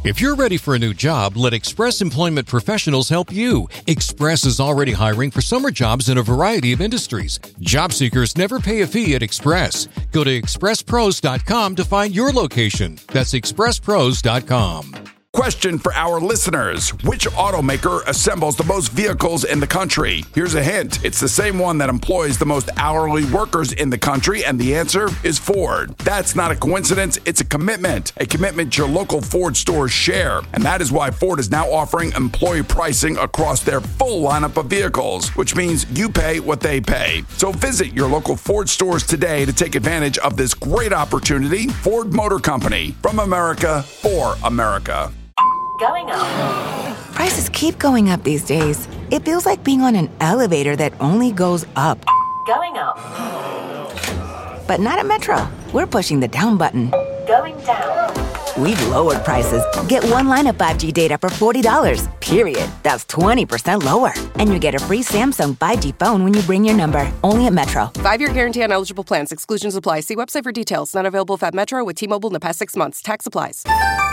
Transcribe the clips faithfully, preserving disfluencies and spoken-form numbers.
If you're ready for a new job, let Express Employment Professionals help you. Express is already hiring for summer jobs in a variety of industries. Job seekers never pay a fee at Express. Go to express pros dot com to find your location. That's express pros dot com. Question for our listeners. Which automaker assembles the most vehicles in the country? Here's a hint. It's the same one that employs the most hourly workers in the country, and the answer is Ford. That's not a coincidence. It's a commitment. A commitment your local Ford stores share. And that is why Ford is now offering employee pricing across their full lineup of vehicles, which means you pay what they pay. So visit your local Ford stores today to take advantage of this great opportunity. Ford Motor Company. From America, for America. Going up. Prices keep going up these days. It feels like being on an elevator that only goes up. Going up. But not at Metro. We're pushing the down button. Going down. We've lowered prices. Get one line of five G data for forty dollars, period. That's twenty percent lower. And you get a free Samsung five G phone when you bring your number. Only at Metro. Five-year guarantee on eligible plans. Exclusions apply. See website for details. Not available at Metro with T-Mobile in the past six months. Tax applies.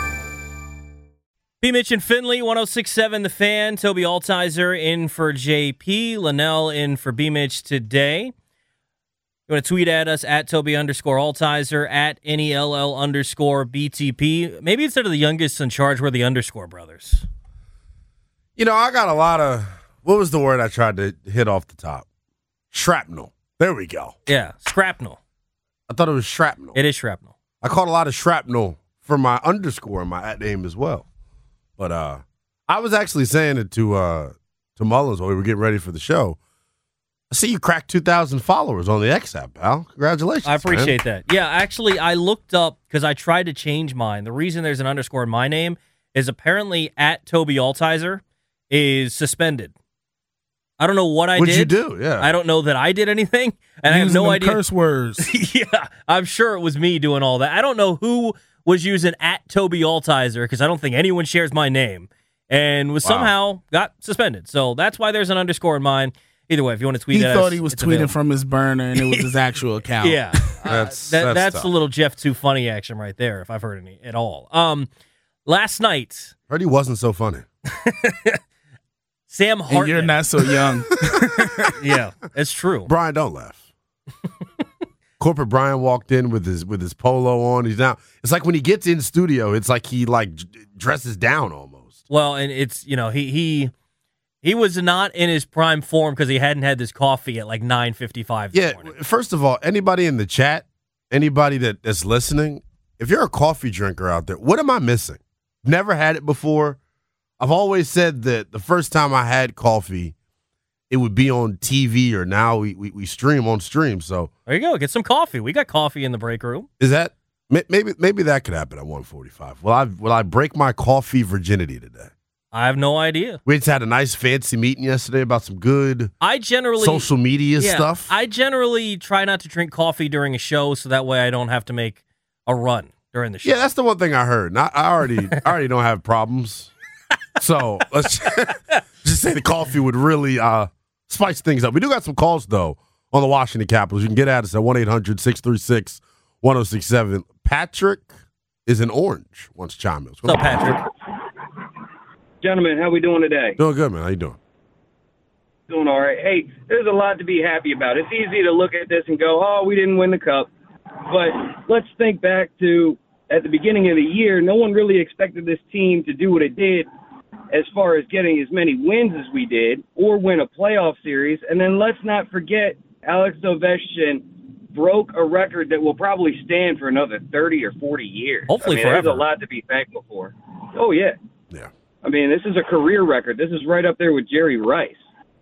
B. Mitch and Finley, one oh six point seven The Fan. Toby Altizer in for J P. Linnell in for B. Mitch today. You want to tweet at us at Toby underscore Altizer, at N E L L underscore B T P. Maybe instead of the youngest in charge, we're the underscore brothers. You know, I got a lot of, what was the word I tried to hit off the top? Shrapnel. There we go. Yeah, scrapnel. I thought it was shrapnel. It is shrapnel. I caught a lot of shrapnel for my underscore in my at name as well. But uh, I was actually saying it to uh, to Mullins while we were getting ready for the show. I see you cracked two thousand followers on the X app, pal. Congratulations. I appreciate man. that. Yeah, actually, I looked up because I tried to change mine. The reason there's an underscore in my name is apparently at Toby Altizer is suspended. I don't know what I What'd did. What'd you do? Yeah. I don't know that I did anything, and Using I have no idea. Curse words. Yeah, I'm sure it was me doing all that. I don't know who was using at Toby Altizer because I don't think anyone shares my name and was wow. somehow got suspended. So that's why there's an underscore in mine. Either way, if you want to tweet he at thought us, he was tweeting available. from his burner and it was his actual account. Yeah. Uh, that's that, that's, that's a little Jeff Too Funny action right there, if I've heard any at all. Um, last night. Heard he wasn't so funny. Sam Hartman. And you're not so young. Yeah, it's true. Brian, don't laugh. Corporate Brian walked in with his with his polo on. He's now. It's like when he gets in studio, it's like he like dresses down almost. Well, and it's you know he he he was not in his prime form because he hadn't had this coffee at like nine fifty-five. Yeah. Morning. First of all, anybody in the chat, anybody that, that's listening, if you're a coffee drinker out there, what am I missing? Never had it before. I've always said that the first time I had coffee, it would be on T V, or now we, we we stream on stream. So there you go. Get some coffee. We got coffee in the break room. Is that maybe maybe that could happen at one forty-five? Will I will I break my coffee virginity today? I have no idea. We just had a nice fancy meeting yesterday about some good I generally social media yeah, stuff. I generally try not to drink coffee during a show, so that way I don't have to make a run during the show. Yeah, that's the one thing I heard. Not, I already I already don't have problems. So let's just say the coffee would really uh, spice things up. We do got some calls, though, on the Washington Capitals. You can get at us at one eight hundred six three six one oh six seven. Patrick is in Orange. Wants to chime in. What's up, Patrick? Gentlemen, how we doing today? Doing good, man. How you doing? Doing all right. Hey, there's a lot to be happy about. It's easy to look at this and go, oh, we didn't win the cup. But let's think back to at the beginning of the year, no one really expected this team to do what it did as far as getting as many wins as we did or win a playoff series. And then let's not forget Alex Ovechkin broke a record that will probably stand for another thirty or forty years. Hopefully I mean, forever. There's a lot to be thankful for. Oh, yeah. Yeah. I mean, this is a career record. This is right up there with Jerry Rice.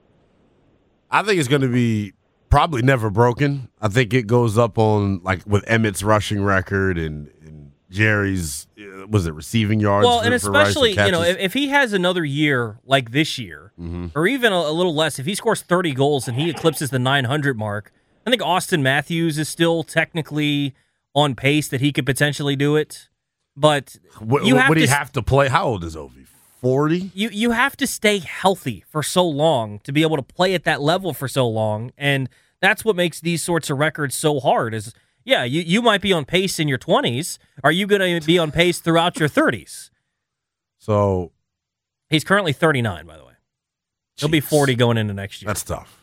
I think it's going to be probably never broken. I think it goes up on, like, with Emmett's rushing record and, and Jerry's, uh, was it receiving yards? Well, for, and for Rice especially, and you know, catches? if, if he has another year like this year, mm-hmm. or even a, a little less, if he scores thirty goals and he eclipses the nine hundred mark, I think Austin Matthews is still technically on pace that he could potentially do it. But what, you have would to, he have to play? How old is Ovi? forty? You you have to stay healthy for so long to be able to play at that level for so long, and that's what makes these sorts of records so hard. Is yeah, you, you might be on pace in your twenties. Are you going to be on pace throughout your thirties? So he's currently thirty-nine, by the way. He'll be forty going into next year. That's tough.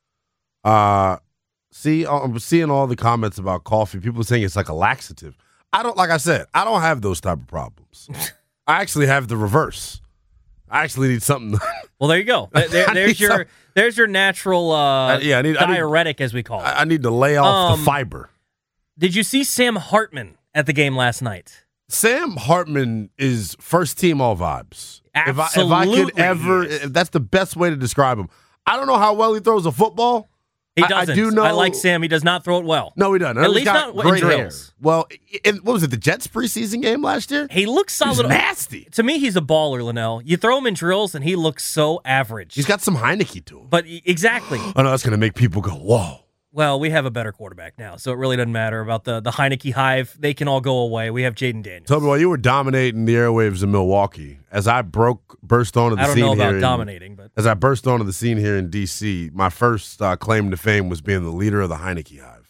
Uh, see, I'm seeing all the comments about coffee. People saying it's like a laxative. I don't, like I said, I don't have those type of problems. I actually have the reverse. I actually need something. Well, there you go. There, there's your some, there's your natural uh, uh, yeah, I need, diuretic, I need, as we call it. I need to lay off um, the fiber. Did you see Sam Hartman at the game last night? Sam Hartman is first team all vibes. Absolutely. If I, if I could ever, if that's the best way to describe him. I don't know how well he throws a football. He doesn't. I, I do know. I like Sam. He does not throw it well. No, he doesn't. At least not in drills. Hair. Well, in, what was it, the Jets preseason game last year? He looks solid. He's nasty. To me, he's a baller, Linnell. You throw him in drills, and he looks so average. He's got some Heineke to him. But exactly. Oh, no, that's going to make people go, whoa. Well, we have a better quarterback now, so it really doesn't matter about the, the Heineke hive. They can all go away. We have Jaden Daniels. Tell me, while you were dominating the airwaves in Milwaukee, as I broke, burst onto the scene here. I don't know about in, dominating, but as I burst onto the scene here in D C, my first uh, claim to fame was being the leader of the Heineke hive.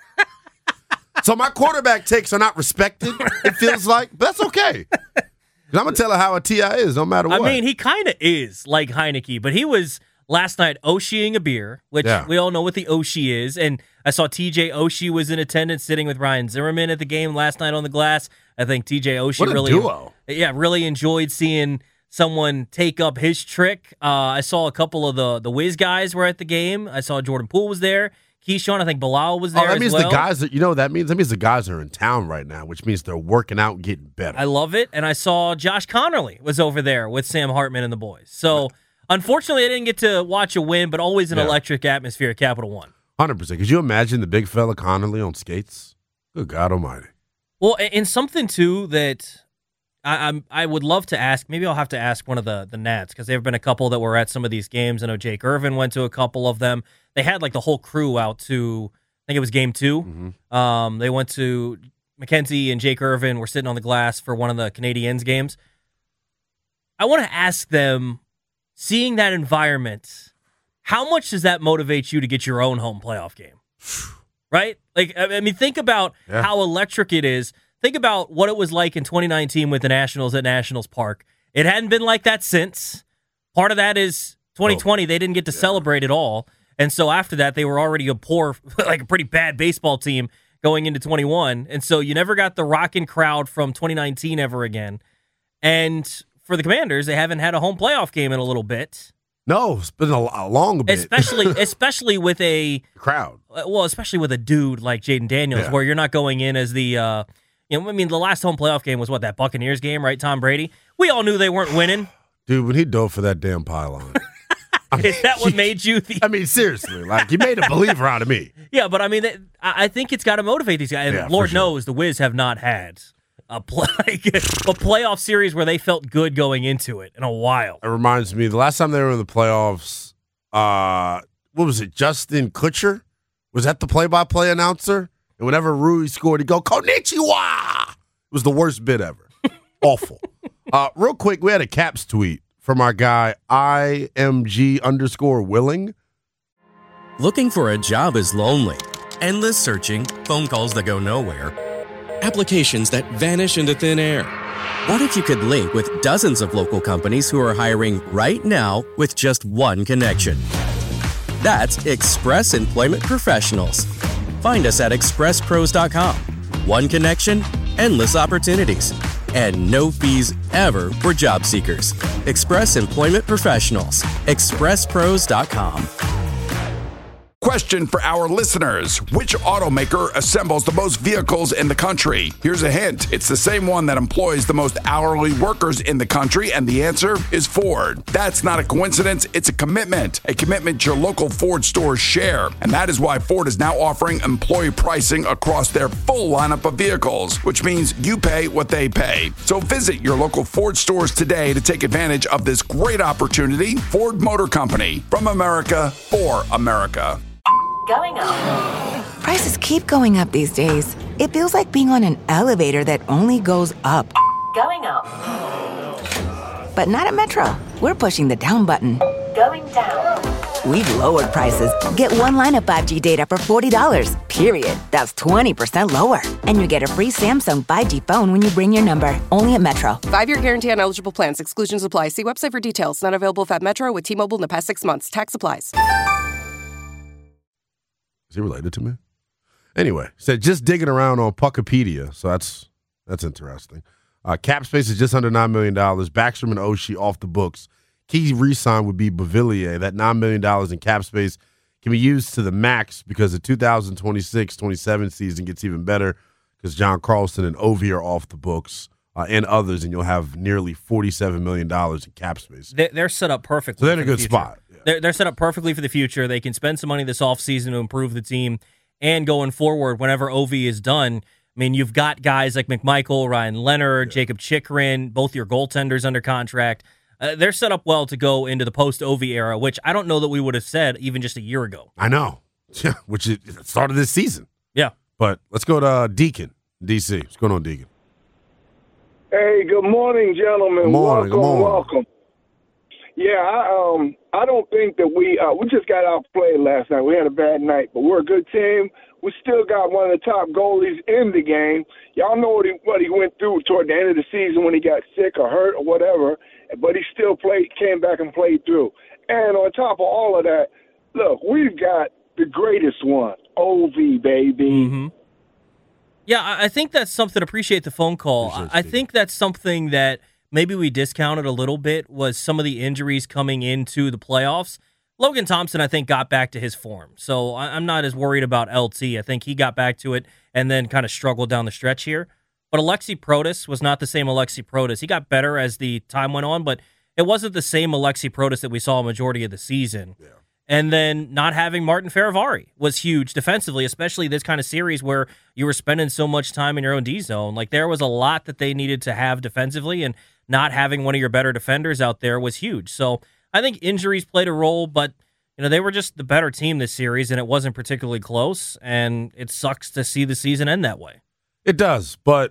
So my quarterback takes are not respected, it feels like, but that's okay. I'm going to tell her how a T I is, no matter what. I mean, he kind of is like Heineke, but he was last night Oshieing a beer, which yeah. we all know what the Oshie is. And I saw T J Oshie was in attendance sitting with Ryan Zimmerman at the game last night on the glass. I think T J Oshie what a really, duo. yeah, really enjoyed seeing someone take up his trick. Uh, I saw a couple of the the Wiz guys were at the game. I saw Jordan Poole was there. Keyshawn, I think Bilal was there. Oh, that means as well. the guys that you know what that means that means the guys are in town right now, which means they're working out and getting better. I love it. And I saw Josh Connerly was over there with Sam Hartman and the boys. So unfortunately, I didn't get to watch a win, but always an yeah. electric atmosphere at Capital One. one hundred percent. Could you imagine the big fella Connerly on skates? Good God Almighty. Well, and something too that I, I'm I would love to ask. Maybe I'll have to ask one of the the Nats because there have been a couple that were at some of these games. I know Jake Irvin went to a couple of them. They had like the whole crew out to, I think it was game two. Mm-hmm. Um, they went to, Mackenzie and Jake Irvin were sitting on the glass for one of the Canadiens games. I want to ask them, seeing that environment, how much does that motivate you to get your own home playoff game? Right? Like, I mean, think about yeah. how electric it is. Think about what it was like in twenty nineteen with the Nationals at Nationals Park. It hadn't been like that since. Part of that is twenty twenty, oh. they didn't get to yeah. celebrate at all. And so after that, they were already a poor, like a pretty bad baseball team going into twenty-one. And so you never got the rocking crowd from twenty nineteen ever again. And for the Commanders, they haven't had a home playoff game in a little bit. No, it's been a, a long bit. Especially, especially with a crowd. Well, especially with a dude like Jaden Daniels, yeah. where you're not going in as the, uh, you know, I mean, the last home playoff game was what, that Buccaneers game, right? Tom Brady. We all knew they weren't winning. Dude, when he dove for that damn pylon. I mean, is that what made you? The- I mean, seriously, like you made a believer out of me. Yeah, but I mean, I think it's got to motivate these guys. And yeah, Lord sure. knows the Wiz have not had a play, a playoff series where they felt good going into it in a while. It reminds me, the last time they were in the playoffs, uh, what was it? Justin Kutcher was that the play-by-play announcer? And whenever Rui scored, he'd go "Konnichiwa." It was the worst bit ever. Awful. Uh, real quick, we had a Caps tweet from our guy, I M G underscore willing. Looking for a job is lonely. Endless searching, phone calls that go nowhere, applications that vanish into thin air. What if you could link with dozens of local companies who are hiring right now with just one connection? That's Express Employment Professionals. Find us at express pros dot com. One connection, endless opportunities. And no fees ever for job seekers. Express Employment Professionals. express pros dot com. Question for our listeners. Which automaker assembles the most vehicles in the country? Here's a hint. It's the same one that employs the most hourly workers in the country, and the answer is Ford. That's not a coincidence. It's a commitment. A commitment your local Ford stores share. And that is why Ford is now offering employee pricing across their full lineup of vehicles, which means you pay what they pay. So visit your local Ford stores today to take advantage of this great opportunity. Ford Motor Company. From America, for America. Going up. Prices keep going up these days. It feels like being on an elevator that only goes up. Going up. But not at Metro. We're pushing the down button. Going down. we've lowered prices. Get one line of five G data for forty dollars, period. That's twenty percent lower. And you get a free Samsung five G phone when you bring your number. Only at Metro. Five-year guarantee on eligible plans. Exclusions apply. See website for details. Not available if at Metro with T-Mobile in the past six months. Tax applies. Is he related to me? Anyway, said just digging around on Puckopedia, so that's that's interesting. Uh, cap space is just under nine million dollars. Backstrom and Oshie off the books. Key re-sign would be Beauvillier. That nine million dollars in cap space can be used to the max because the two thousand twenty-six twenty-seven season gets even better because John Carlson and Ovi are off the books uh, and others, and you'll have nearly forty-seven million dollars in cap space. They're, they're set up perfectly. So they're in a for the good future. spot. Yeah. They're, they're set up perfectly for the future. They can spend some money this offseason to improve the team. And going forward, whenever Ovi is done, I mean, you've got guys like McMichael, Ryan Leonard, yeah. Jacob Chikrin, both your goaltenders under contract. Uh, they're set up well to go into the post-Ovi era, which I don't know that we would have said even just a year ago. I know, yeah, which is the start of this season. Yeah. But let's go to uh, Deacon, D C. What's going on, Deacon? Hey, good morning, gentlemen. Good morning, welcome, good morning. welcome. Yeah, I um I don't think that we uh, we just got outplayed last night. We had a bad night, but we're a good team. We still got one of the top goalies in the game. Y'all know what he what he went through toward the end of the season when he got sick or hurt or whatever, but he still played, came back and played through. And on top of all of that, look, we've got the greatest one, Ovi, baby. Mm-hmm. Yeah, I think that's something. Appreciate the phone call. I think that's something that maybe we discounted a little bit was some of the injuries coming into the playoffs. Logan Thompson, I think, got back to his form. So I'm not as worried about L T. I think he got back to it and then kind of struggled down the stretch here. But Alexi Protas was not the same Alexi Protas. He got better as the time went on, but it wasn't the same Alexi Protas that we saw a majority of the season. Yeah. And then not having Martin Ferravari was huge defensively, especially this kind of series where you were spending so much time in your own D zone. Like, there was a lot that they needed to have defensively, and not having one of your better defenders out there was huge. So I think injuries played a role, but you know they were just the better team this series, and it wasn't particularly close, and it sucks to see the season end that way. It does, but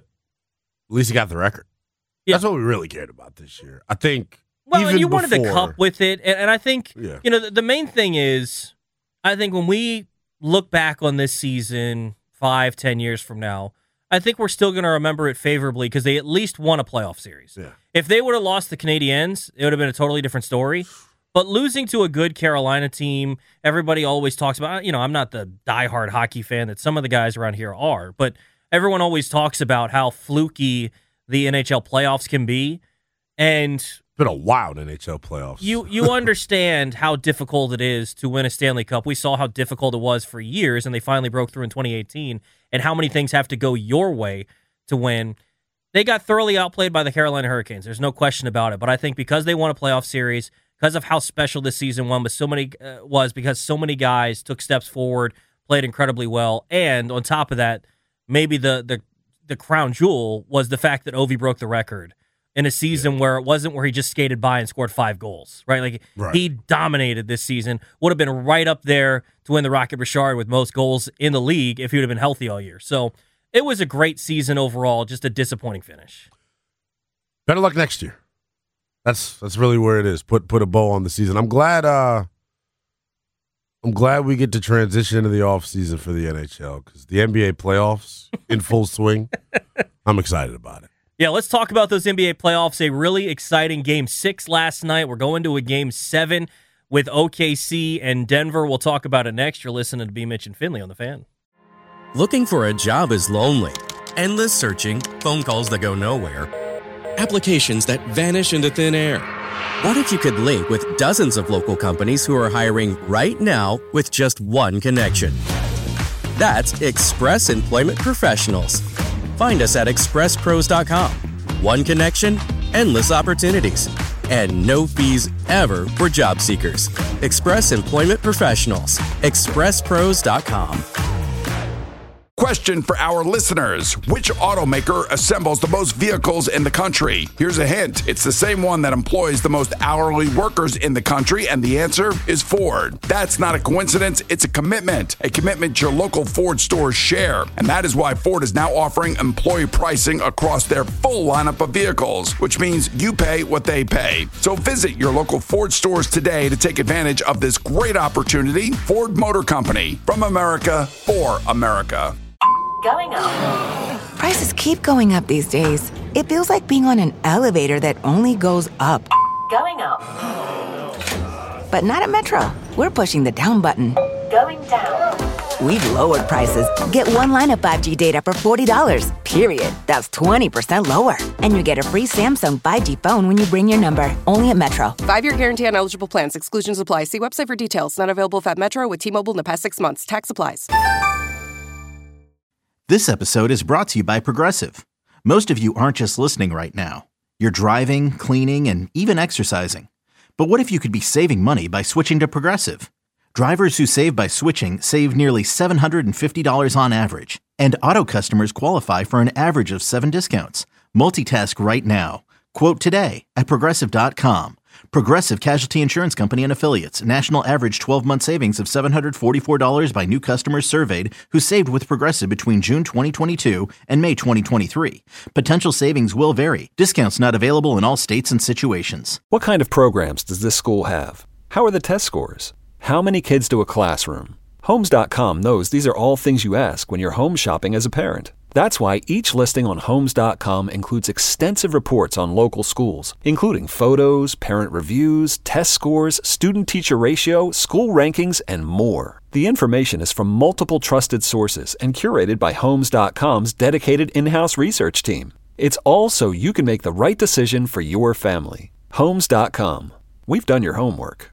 at least he got the record. Yeah. That's what we really cared about this year. I think Well, even and you before, wanted the cup with it, and, and I think yeah. you know the, the main thing is, I think when we look back on this season five, ten years from now, I think we're still going to remember it favorably because they at least won a playoff series. Yeah. If they would have lost the Canadiens, it would have been a totally different story. But losing to a good Carolina team, everybody always talks about, you know, I'm not the diehard hockey fan that some of the guys around here are, but everyone always talks about how fluky the N H L playoffs can be. And it's been a wild N H L playoffs. You you understand how difficult it is to win a Stanley Cup. We saw how difficult it was for years, and they finally broke through in twenty eighteen, and how many things have to go your way to win. They got thoroughly outplayed by the Carolina Hurricanes. There's no question about it. But I think because they won a playoff series, because of how special this season one was, so many uh, was because so many guys took steps forward, played incredibly well, and on top of that, maybe the the the crown jewel was the fact that Ovi broke the record in a season yeah. where it wasn't where he just skated by and scored five goals, right? Like right. he dominated this season. Would have been right up there to win the Rocket Richard with most goals in the league if he would have been healthy all year. So it was a great season overall, just a disappointing finish. Better luck next year. That's that's really where it is. Put put a bow on the season. I'm glad uh I'm glad we get to transition into the offseason for the N H L because the N B A playoffs in full swing. I'm excited about it. Yeah, let's talk about those N B A playoffs. A really exciting game six last night. We're going to a game seven with O K C and Denver. We'll talk about it next. You're listening to B. Mitch and Finley on The Fan. Looking for a job is lonely. Endless searching, phone calls that go nowhere, applications that vanish into thin air. What if you could link with dozens of local companies who are hiring right now with just one connection? That's Express Employment Professionals. Find us at express pros dot com. One connection, endless opportunities, and no fees ever for job seekers. Express Employment Professionals. express pros dot com. Question for our listeners. Which automaker assembles the most vehicles in the country? Here's a hint. It's the same one that employs the most hourly workers in the country, and the answer is Ford. That's not a coincidence. It's a commitment. A commitment your local Ford stores share. And that is why Ford is now offering employee pricing across their full lineup of vehicles, which means you pay what they pay. So visit your local Ford stores today to take advantage of this great opportunity. Ford Motor Company. From America, for America. Going up. Prices keep going up these days. It feels like being on an elevator that only goes up. Going up. But not at Metro. We're pushing the down button. Going down. We've lowered prices. Get one line of five G data for forty dollars, period. That's twenty percent lower. And you get a free Samsung five G phone when you bring your number. Only at Metro. Five-year guarantee on eligible plans. Exclusions apply. See website for details. Not available if at Metro with T-Mobile in the past six months. Tax applies. This episode is brought to you by Progressive. Most of you aren't just listening right now. You're driving, cleaning, and even exercising. But what if you could be saving money by switching to Progressive? Drivers who save by switching save nearly seven hundred fifty dollars on average. And auto customers qualify for an average of seven discounts. Multitask right now. Quote today at Progressive dot com. Progressive Casualty Insurance Company and Affiliates. National average twelve-month savings of seven hundred forty-four dollars by new customers surveyed who saved with Progressive between June twenty twenty-two and May twenty twenty-three. Potential savings will vary. Discounts not available in all states and situations. What kind of programs does this school have? How are the test scores? How many kids do a classroom? Homes dot com knows these are all things you ask when you're home shopping as a parent. That's why each listing on Homes dot com includes extensive reports on local schools, including photos, parent reviews, test scores, student-teacher ratio, school rankings, and more. The information is from multiple trusted sources and curated by Homes dot com's dedicated in-house research team. It's all so you can make the right decision for your family. Homes dot com. We've done your homework.